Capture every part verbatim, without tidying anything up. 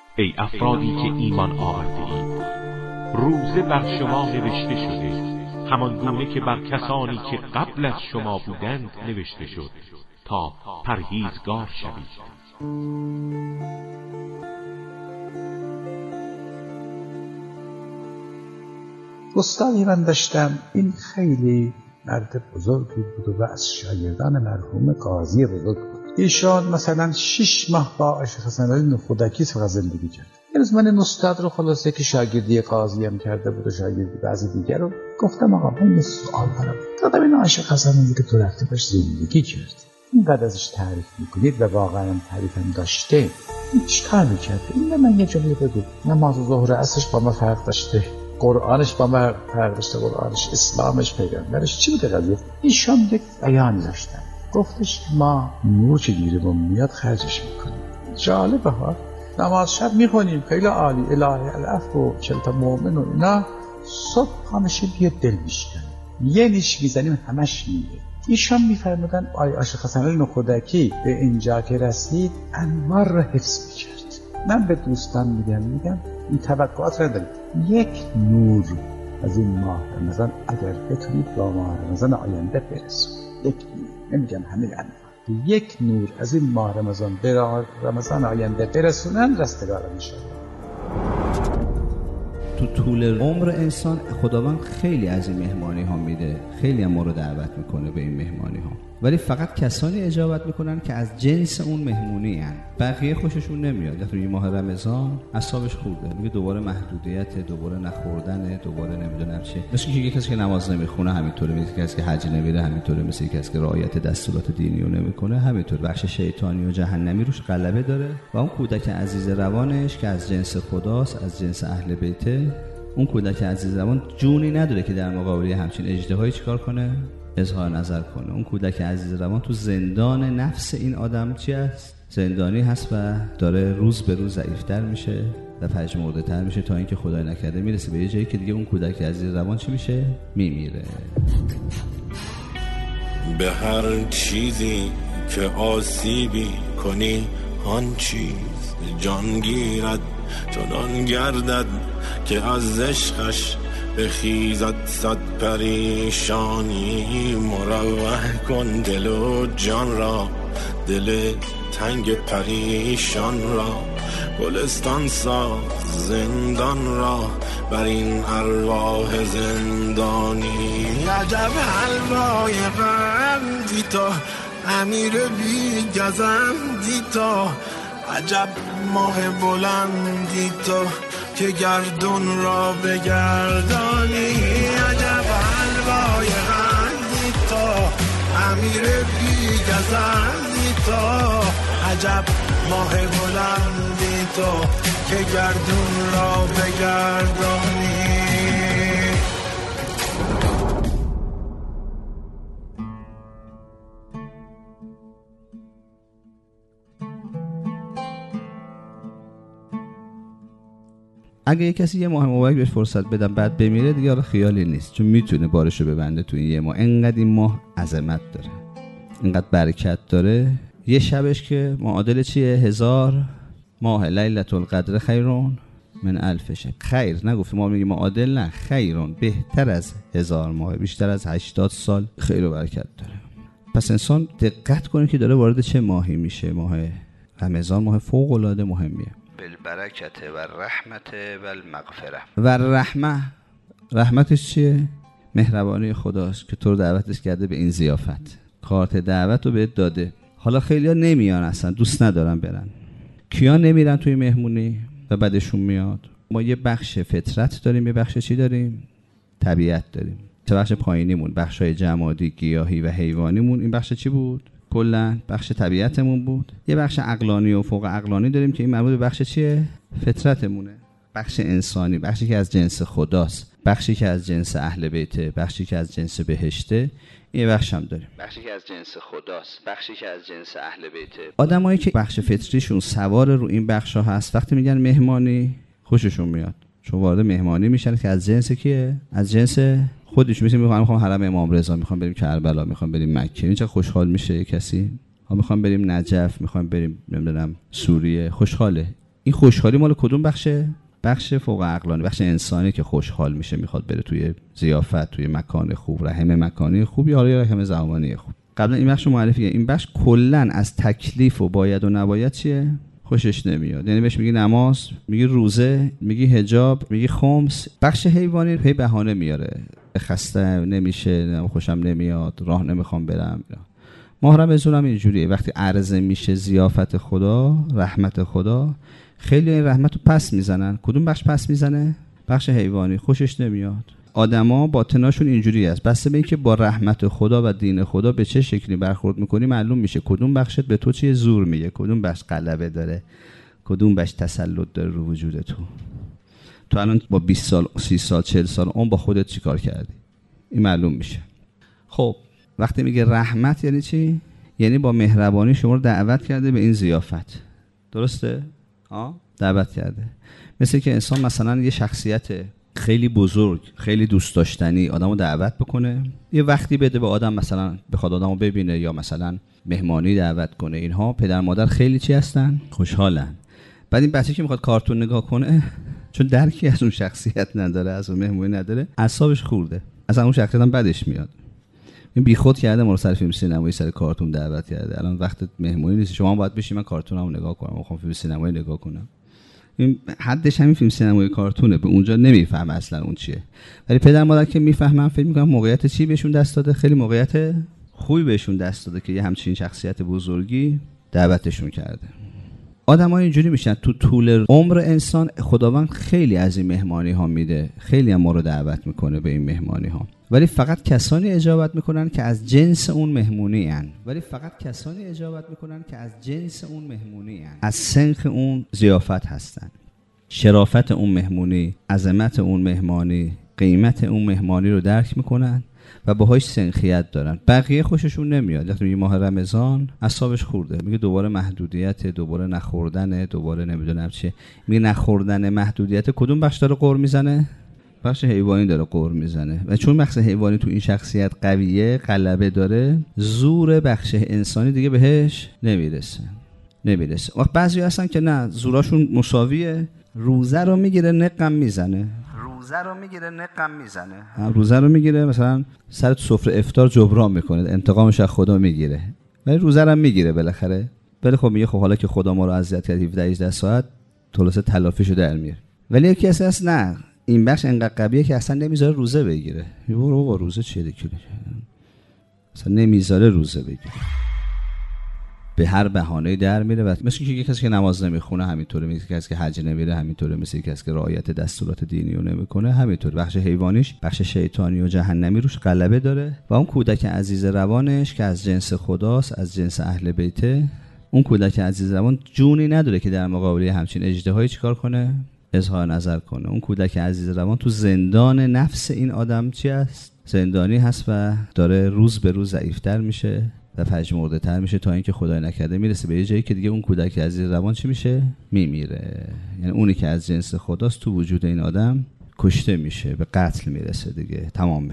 ای افرادی که ایمان آورده اید، روزه بر شما نوشته شده همان گونه که بر کسانی که قبل از شما بودند نوشته شد تا پرهیزگار شوید. استادی من داشتم، این خیلی مرد بزرگی بود و از شاگردان مرحوم قاضی بزرگ بود. ایشان مثلا شش ماه با آقای حسن علی نخودکی فقط زندگی کرد. یه روز من این استاد رو خلاصه که شاگردی قاضی هم کرده بود و شاگردی بعضی دیگر رو گفتم آقا من یه سوال دارم. دادم این آقای حسن علی که تو رفته باش زندگی کرد، اینقدر ازش تعریف میکنید و واقعا تعریف هم داشته، چیکار میکرده؟ این من یه جمله بگو. نماز ظهر عصرش با ما فرق داشته، قرآنش با ما فرق داشته، قرآنش، اسلامش، پیغمبرش، چی بوده قضیه؟ ایشان یک بیان داشتن، گفتش ما نور که گیرمون میاد خرجش میکنیم. جالبه ها، نماز شب میخونیم خیلی عالی، الهی العفو و چلتا مؤمن و اینا، صبح همشه بیاد دل میشکنیم، یه نیش میزنیم همش میره. ایشان میفرمودن آی عاشق حسن علی نخودکی به اینجا که رسید انوار را حفظ میکرد. من به دوستان میگم میگم این توقعات را داریم، یک نور از این ماه رمضان اگر بتونید با ماه رمضان آینده برسون، یک نور، نمیگم همه انوار، یک نور از این ماه رمضان به رمضان آینده برسونن رستگار میشن. تو طول عمر انسان خداوند خیلی از این مهمانی ها میده، خیلی هم ما رو دعوت میکنه به این مهمانی ها، ولی فقط کسانی اجابت میکنن که از جنس اون مهمونی هن. بقیه خوششون نمیاد. تو این ماه رمضان اعصابش خورده، میگه دوباره محدودیت، دوباره نخوردن، دوباره نمیدونم چه. مثل که یکی کسی که نماز نمیخونه همینطوره، مثل کسی که حج نمیره همینطوره، مثل کسی که رعایت دستورات دینی رو نمیکنه همینطور. بخش شیطانی و جهنمی روش غلبه داره و اون کودک عزیز روانش که از جنس خداست، از جنس اهل بیته، اون کودک عزیز روان جونی نداره که در مقابل همچین اجتهایی چیکار کنه؟ اظهار نظر کنه. اون کودک عزیز روان تو زندان نفس این آدم چی است؟ زندانی هست و داره روز به روز ضعیفتر میشه و پژمرده تر میشه تا اینکه خدای نکرده میرسه به یه جایی که دیگه اون کودک عزیز روان چی میشه؟ میمیره. به هر چیزی که آسیبی کنی آن چیز جان گیرد، چنان گردد که از عشقش بخیزد صد پریشانی. مروح کن دل و جان را، دل تنگ پریشان را، گلستان ساز زندان را بر این ارواح زندانی. عجب حلوای غمدی تو، امیر بی گزندی تو، عجب ماه بلندی تو که گردون را بگردانی. عجب حلوای غندی تو، امیر بی گزندی تو، عجب ماه بلندی تو که گردون را بگردانی. اگه یه کسی یه ماه مبارک بهش فرصت بدم بعد بمیره دیگه حالا خیالی نیست، چون میتونه بارشو ببنده تو این یه ماه. انقدر این ماه عظمت داره، انقدر برکت داره. یه شبش که معادل چیه؟ هزار ماه. لیلة القدر خیرون من الف شب. خیر نگفت، ما میگیم معادل، نه، خیرون، بهتر از هزار ماه، بیشتر از هشتاد سال خیر و برکت داره. پس انسان دقت کنه که داره وارد چه ماهی میشه. ماه رمضان ماه فوق العاده مهمیه. بالبرکت و رحمت و المغفره و رحمه. رحمتش چیه؟ مهربانی خداست که تو رو دعوتش کرده به این ضیافت، کارت دعوت رو بهت داده. حالا خیلی‌ها نمیان، اصلا دوست ندارن برن. کیا نمیرن توی مهمونی و بعدشون میاد؟ ما یه بخش فطرت داریم، یه بخش چی داریم؟ طبیعت داریم. چه بخش پایینیمون، بخشای جمادی، گیاهی و حیوانیمون، این بخش چی بود؟ کلا بخش طبیعتمون بود. یه بخش عقلانی و فوق عقلانی داریم که این مربوط به بخش چیه؟ فطرتمونه. بخش انسانی، بخشی که از جنس خداست، بخشی که از جنس اهل بیته، بخشی که از جنس بهشته. این بخش هم داریم، بخشی که از جنس خداست، بخشی که از جنس اهل بیته. آدمایی که بخش فطریشون سوار رو این بخشا هست، وقتی میگن مهمانی خوششون میاد، چون وارد مهمانی میشن که از جنس کیه؟ از جنس خودش. میشه میگم میخوام حرم امام رضا، میخوام بریم کربلا، میخوام بریم مکه. این چه خوشحال میشه کسی؟ ها میخوام بریم نجف، میخوام بریم نمیدونم سوریه. خوشحاله. این خوشحالی مال کدوم بخشه؟ بخش فوق عقلانی، بخش انسانی که خوشحال میشه میخواد بره توی ضیافت، توی مکان خوب، رحم مکانی خوب یا رحم زمانی خوب. قبلا این بخش معرفی، این بخش کلا از تکلیف و باید و نباید چیه؟ خوشش نمیاد. یعنی بهش میگی نماز، میگی روزه، میگی حجاب، میگی خمس. بخش حیوانی پی بهانه میاره، خسته نمیشه، خوشم نمیاد، راه نمیخوام برم. ماه رمضان هم اینجوریه، وقتی عرضه میشه ضیافت خدا، رحمت خدا، خیلی این رحمت رو پس میزنن. کدوم بخش پس میزنه؟ بخش حیوانی. خوشش نمیاد. آدما باطناشون اینجوری است، بسته به اینکه با رحمت خدا و دین خدا به چه شکلی برخورد میکنی معلوم میشه کدوم بخشت به تو چیه زور میگه، کدوم بخش غلبه داره، کدوم بخش تسلط داره رو وجود تو. تو الان با بیست سال، سی سال، چهل سال اون با خودت چیکار کردی؟ این معلوم میشه. خب وقتی میگه رحمت یعنی چی؟ یعنی با مهربانی شما رو دعوت کرده به این ضیافت. درسته؟ ها؟ دعوت کرده. مثل که انسان مثلا یه شخصیت خیلی بزرگ، خیلی دوست داشتنی آدمو دعوت بکنه، یه وقتی بده به آدم، مثلا بخواد آدمو ببینه یا مثلا مهمانی دعوت کنه. اینها پدر مادر خیلی چی هستن؟ خوشحالن. بعد این بچه که میخواد کارتون نگاه کنه، چون درکی از اون شخصیت نداره، از اون مهمونی نداره، اعصابش خورده، اصلا اون شخصیت هم بدش میاد. این بیخود کرده ما رو سر فیلم سینمایی، سر کارتون دعوت کرده. الان وقت مهمونی نیست، شما باید بشین من کارتونمو نگاه کنم، میخوام فیلم سینمایی نگاه کنم. این حدش همین فیلم سینمایی کارتونه، به اونجا نمیفهمه اصلا اون چیه. ولی پدر مادر که میفهمن، فکر میکنم موقعیت چی بهشون دست داده، خیلی موقعیت خوبی بهشون دست داده که یه همچین شخصیت بزرگی دعوتشون کرده. آدم‌ها اینجوری میشن تو طول عمر انسان. خداوند خیلی از این مهمانی ها میده، خیلی هم ما رو دعوت میکنه به این مهمانی ها، ولی فقط کسانی اجابت میکنن که از جنس اون مهمونی ان. ولی فقط کسانی اجابت میکنن که از جنس اون مهمونی ان، از سنخ اون ضیافت هستن. شرافت اون مهمونی، عظمت اون مهمانی، قیمت اون مهمانی رو درک میکنن و باهاش سنخیت دارن. بقیه خوششون نمیاد. وقتی میگه ماه رمضان اعصابش خورده، میگه دوباره محدودیت، دوباره نخوردن، دوباره نمیدونم چیه. میگه نخوردن، محدودیت. کدوم بخش داره قور میزنه؟ بخش حیوانی داره قور میزنه. و چون بخش حیوانی تو این شخصیت قویه، غلبه داره، زور بخش انسانی دیگه بهش نمیرسه. نمیرسه. وقت بعضی هستن که نه، زوراشون مساویه، روزه رو میگیره نقم میزنه. روزه رو میگیره نقم میزنه. روزه رو میگیره مثلا سر سفره افطار جبران میکنه، انتقامش از خدا میگیره. ولی روزه رو میگیره بالاخره. ولی خب میگه خب حالا که خدا ما رو اذیت کرد هفده هجده ساعت، خلاصه تلافیشو در میاره. ولی یکی هست نه، این بخش انقدر قویه که اصلا نمیذاره روزه بگیره. میگه بابا روزه چیه دیگه؟ اصلا نمیذاره روزه بگیره. به هر بهانه‌ای در میره. و مثل که کسی که نماز نمیخونه همینطوره، مثل کسی که حج نمیره همینطوره، مثل کسی که رعایت دستورات دینی رو نمیکنه همینطوره. بخش حیوانیش، بخش شیطانی و جهنمی روش غلبه داره. و اون کودک عزیز روانش که از جنس خداست، از جنس اهل بیته، اون کودک عزیز روان جونی نداره که در مقابل همچین اژدهایی چیکار کنه؟ اظهار نظر کنه. اون کودک عزیز روان تو زندان نفس این آدم چی است؟ زندانی هست و داره روز به روز ضعیف‌تر میشه و پژمرده تر میشه تا اینکه خدای نکرده میرسه به یه جایی که دیگه اون کودک عزیز روان چی میشه؟ میمیره. یعنی اونی که از جنس خداست تو وجود این آدم کشته میشه، به قتل میرسه دیگه، تمامه.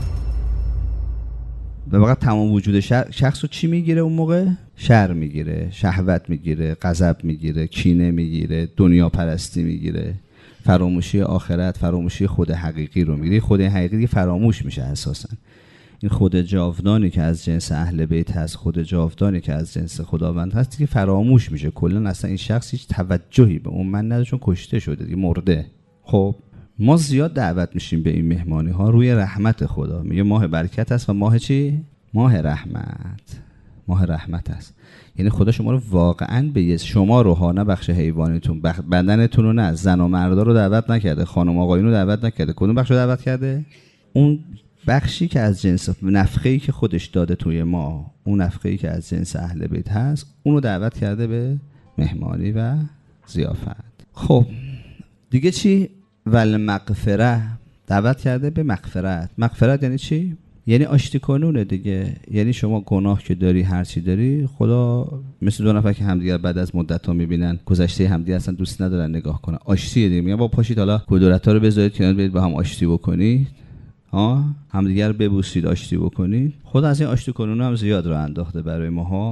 و واقعا تمام وجود شخص رو چی میگیره اون موقع؟ شر میگیره، شهوت میگیره، غضب میگیره، کینه میگیره، دنیا پرستی میگیره، فراموشی آخرت، فراموشی خود حقیقی رو میگیره. خود حقیقی فراموش میشه اساسا. این خود جاودانی که از جنس اهل بیت هست، خود جاودانی که از جنس خداوند هست که فراموش میشه. کلا اصلا این شخص هیچ توجهی به اون من نداره، چون کشته شده دیگه، مرده. خب ما زیاد دعوت میشیم به این مهمانی ها روی رحمت خدا. میگه ماه برکت است و ماه چی؟ ماه رحمت. ماه رحمت است. یعنی خدا شما رو واقعا به یه شما رو ها، نه بخش حیوانیتون، بخ... بدنتون رو نه، زن و مردا رو دعوت نکرده، خانم آقایون رو دعوت نکرده. کدوم بخش رو دعوت کرده؟ اون بخشی که از جنس نفخه‌ای که خودش داده توی ما، اون نفخه‌ای که از جنس اهل بیت هست، اونو دعوت کرده به مهمانی و ضیافت. خب دیگه چی؟ ول مغفره، دعوت کرده به مغفرت. مغفرت یعنی چی؟ یعنی آشتی کنونه دیگه. یعنی شما گناه که داری، هر چی داری، خدا مثل دو نفر که همدیگر بعد از مدت ها میبینن، گذشته همدیگر اصلا دوست ندارن نگاه کنن، آشتی دیگه. میگن با پاشید حالا کدورت ها رو بذارید کنار، برید با هم آشتی بکنید، ها همدیگر ببوسید، آشتی بکنید. خدا از این آشتی کنونه هم زیاد رو انداخته برای ماها.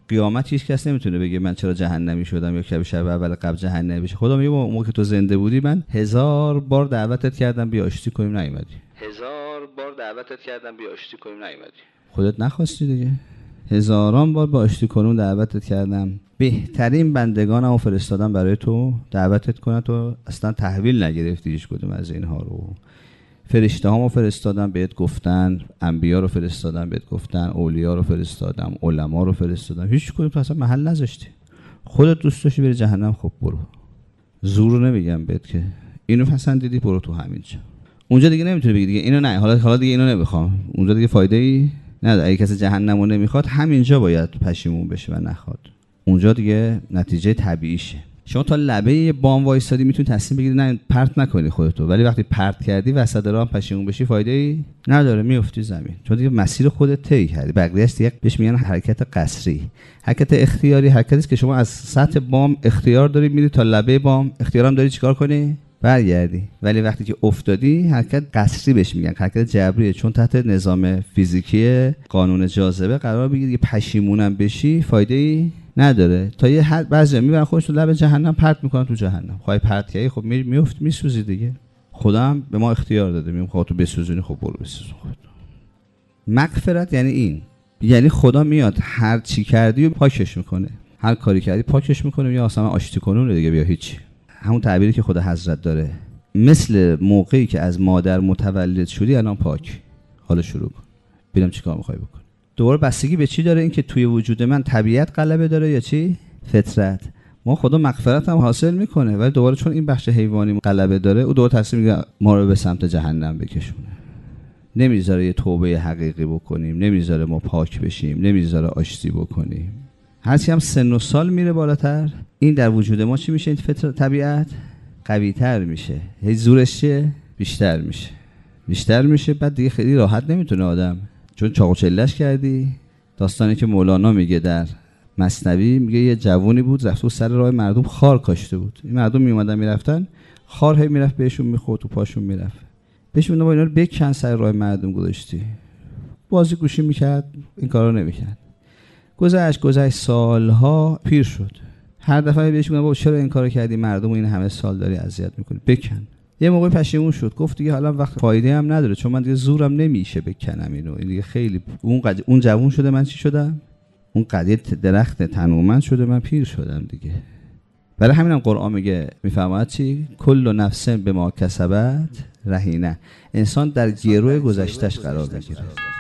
قیامت هیچ کس نمیتونه بگه من چرا جهنمی شدم یا که شب اول قبل جهنمی بشه. خدا میگه اون موقع که تو زنده بودی من هزار بار دعوتت کردم بیا آشتی کنیم نیومدی. هزار بار دعوتت کردم بیا آشتی کنیم نیومدی. خودت نخواستی دیگه. هزاران بار با آشتی کنون دعوتت کردم، بهترین بندگانمو فرستادم برای تو دعوتت کنن، تو اصلا تحویل نگرفتی هیچ کدوم از اینها رو. فرشته هامو فرستادم بهت گفتن، انبیا رو فرستادم بهت گفتن، اولیا رو فرستادم، علما رو فرستادم، هیچ کدوم تو اصلا محل نذاشتی. خودت دوست داشتی بری جهنم، خب برو. زور رو نمیگم بهت که اینو پسندیدی برو تو همینجا. اونجا دیگه نمیتونی بگی دیگه اینو نه، حالا حالا دیگه اینو نمیخوام. اونجا دیگه فایده ای نداره. اگه کسی جهنمو نمیخواد همینجا باید پشیمون بشه و نخواد. اونجا دیگه نتیجه طبیعیشه. شما تا لبه بام وایسادی میتونی تصمیم بگیری نه پرت نکنی خودتو، ولی وقتی پرت کردی وسط راه پشیمون بشی فایده ای نداره، میافتی زمین. چون دیگه مسیر خودت طی کردی. بقیه‌اش دیگه بهش میگن حرکت قسری. حرکت اختیاری حرکتی است که شما از سطح بام اختیار داری میری تا لبه بام، اختیارم داری چیکار کنی؟ برگردی. ولی وقتی که افتادی حرکت قسری بهش میگن، حرکت جبریه، چون تحت نظام فیزیکی قانون جاذبه قرار بگیری. پشیمونم بشی فایده ای نداره. تا یه حد بعضیا میبرن خودشون لب جهنم پرت میکنن تو جهنم. خواهی پرت کردی خب میفت میسوزی دیگه. خدا هم به ما اختیار داده، میگم خودتو بسوزونی خب برو بسوزون خودت. مغفرت یعنی این، یعنی خدا میاد هر چی کردی و پاکش میکنه، هر کاری کردی پاکش میکنه، یا اصلا آشتی کنونه دیگه بیا هیچی. همون تعبیری که خدا حضرت داره، مثل موقعی که از مادر متولد شدی الان پاک، حالا شروع کن ببینم چیکار میخوای بکن. دوباره بستگی به چی داره این که توی وجود من طبیعت غلبه داره یا چی؟ فطرت. ما خدا مغفرت هم حاصل میکنه، ولی دوباره چون این بخش حیوانی غلبه داره او دوباره تصمیم میگیره ما رو به سمت جهنم بکشونه. نمیذاره یه توبه حقیقی بکنیم، نمیذاره ما پاک بشیم، نمیذاره آشتی بکنیم. هرچی هم سن و سال میره بالاتر این در وجود ما چی میشه؟ این فطرت طبیعت قوی تر میشه، هی زورش چیه؟ بیشتر میشه بیشتر میشه. بعد دیگه خیلی راحت نمیتونه آدم، چون چاق و چلش کردی. داستانی که مولانا میگه در مثنوی، میگه یه جوونی بود رفت و سر راه مردم خار کاشته بود. این مردم میومدن میرفتن، خار هی میرفت بهشون میخورد و پاشون میرفت. بهش میگن با اینا رو بکن، سر راه مردم گذاشتی. بازی گوشی میکرد، این کارا نمیکرد. گذشت گذشت سالها، پیر شد. هر دفعه بهش میگن بابا چرا این کارو کردی، مردم این همه سال داری اذیت میکنی، بکن. یه موقع پشیمون شد، گفت دیگه حالا وقت فایده هم نداره، چون من دیگه زورم نمیشه بکنم اینو. این دیگه خیلی اون قد... اون جوون شده، من چی شدم؟ اون قضیه درخت تنومند شده، من پیر شدم دیگه. برای همینم قرآن میگه، میفهمد چی؟ کل نفس بما کسبت رهینه. انسان در گروه گذشتهش قرار بگیره.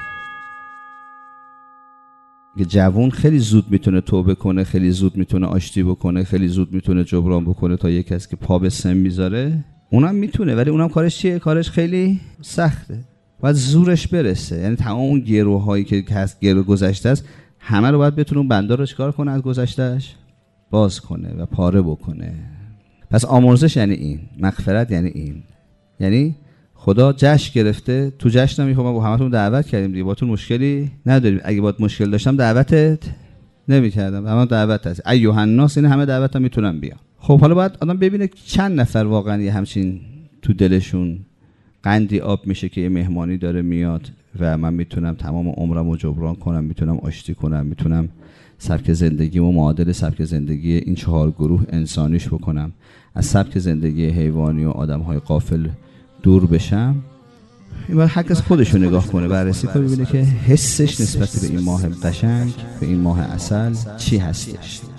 که جوون خیلی زود میتونه توبه کنه، خیلی زود میتونه آشتی بکنه، خیلی زود میتونه جبران بکنه، تا یک کسی که پا به سن میذاره اونم میتونه، ولی اونم کارش چیه؟ کارش خیلی سخته، باید زورش برسه. یعنی تمام اون گروهایی که هست، گروه گذشته است، همه رو باید بتونه اون بنده رو چیکار کنه؟ از گذشتهش باز کنه و پاره بکنه. پس آمرزش یعنی این، مغفرت یعنی این. یعنی خدا جشن گرفته، تو جشن میخوام با همتون دعوت کردیم دیگه، باهاتون مشکلی نداریم. اگه باهات مشکل داشتم دعوتت نمی‌کردم. اما دعوت هست ایها الناس، این همه دعوتم میتونم بیان. خب حالا باید آدم ببینه چند نفر واقعا یه همچین تو دلشون قندی آب میشه که یه مهمانی داره میاد و من میتونم تمام عمرمو جبران کنم، میتونم آشتی کنم، میتونم سبک زندگیمو معادل سبک زندگی این چهار گروه انسانیش بکنم، از سبک زندگی حیوانی و آدم‌های غافل دور بشم. این باید هر کس خودشو نگاه کنه، بررسی کنه، ببینه که حسش نسبت به این ماه قشنگ، به این ماه عسل چی هستش.